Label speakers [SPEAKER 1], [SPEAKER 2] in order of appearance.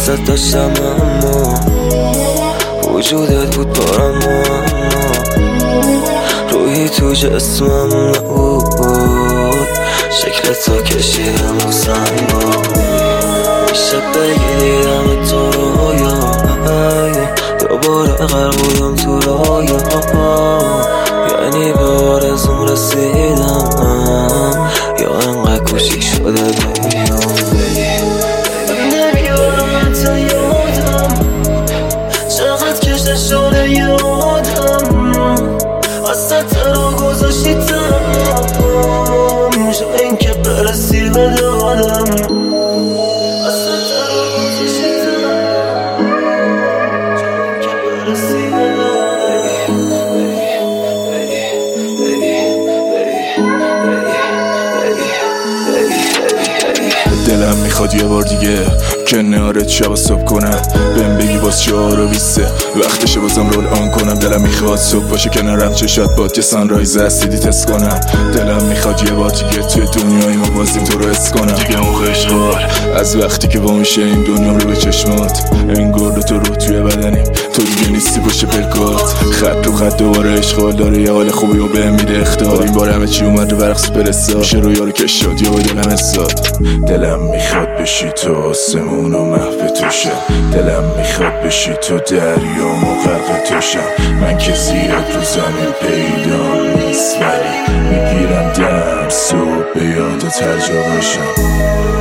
[SPEAKER 1] دوستت داشتم اما وجودت بود بارم اما روحی تو جسمم نبود شکلت تا کشیدم و سنگ بود شب بگیرم تو رویا دوباره غرق بودم تو رویا یعنی به آرزوم رسیدم یا انقدر کوچیک شده دنیا نمیارم حتی یادم چقدر کشته شده یادم اصلا ترا گذاشتی تنم شو این که برسی به دادم
[SPEAKER 2] دلم میخواد یه بار دیگه کنارت شب صبح کنم بهم بگی باز 4:20 وقتشه بازم رول آن کنم دلم میخواد صبح باشه کنارم چشات باد که سانرایز هستی تست کنم دلم میخواد یه بار دیگه توی دنیای ما بازیم تو رو حس کنم دیگه موقع اشغال از وقتی که با میشه این دنیام رو به چشمات انگار تو رو توی بدنیم تو دیگه نیستی باشه پلکات خط رو خط دوباره اشغال داره یه حال خوبی و بهم میده اختار این بار همه چی اومد رو برقص پرستا میشه رو یارو کشاد یا با دلم حساد دلم میخواد بشی تو آسمون و محو تو شم دلم میخواد بشی تو دریام و غرق تو شم من که زیاد رو زمین پیدا نیست ولی میگیرم دم صبح به یادت هر جا باشم